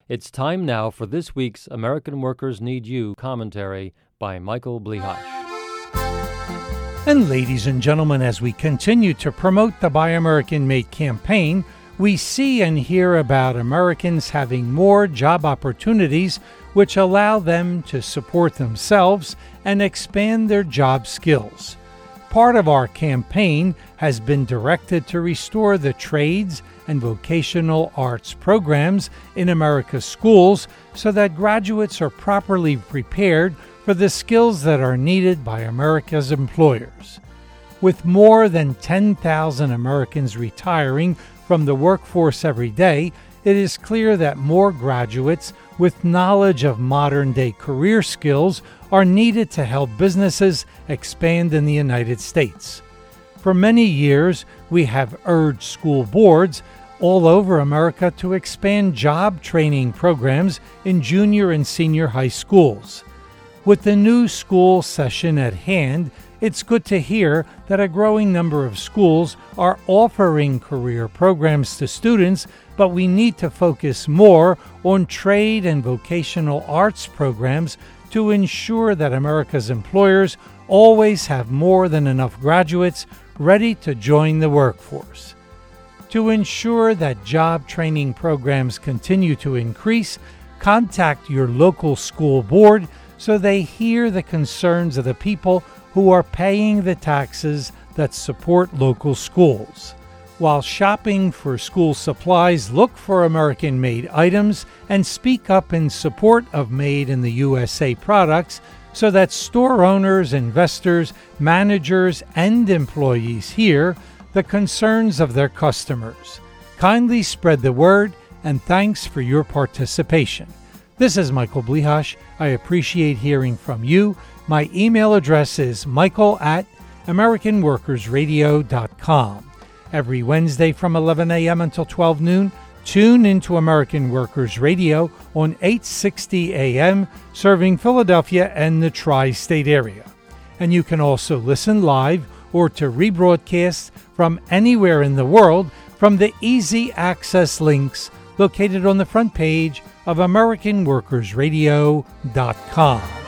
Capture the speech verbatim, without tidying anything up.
It's time now for this week's American Workers Need You commentary by Michael Blihash. And ladies and gentlemen, as we continue to promote the Buy American Made campaign, we see and hear about Americans having more job opportunities which allow them to support themselves and expand their job skills. Part of our campaign has been directed to restore the trades and vocational arts programs in America's schools so that graduates are properly prepared for the skills that are needed by America's employers. With more than ten thousand Americans retiring from the workforce every day, it is clear that more graduates with knowledge of modern-day career skills are needed to help businesses expand in the United States. For many years, we have urged school boards all over America to expand job training programs in junior and senior high schools. With the new school session at hand, it's good to hear that a growing number of schools are offering career programs to students, but we need to focus more on trade and vocational arts programs to ensure that America's employers always have more than enough graduates ready to join the workforce. To ensure that job training programs continue to increase, contact your local school board so they hear the concerns of the people who are paying the taxes that support local schools. While shopping for school supplies, look for American-made items and speak up in support of Made in the U S A products so that store owners, investors, managers, and employees hear the concerns of their customers. Kindly spread the word, and thanks for your participation. This is Michael Blihash. I appreciate hearing from you. My email address is michael at american workers radio dot com. Every Wednesday from eleven a.m. until twelve noon, tune into American Workers Radio on eight sixty a.m., serving Philadelphia and the tri-state area. And you can also listen live or to rebroadcast from anywhere in the world from the easy access links located on the front page of american workers radio dot com.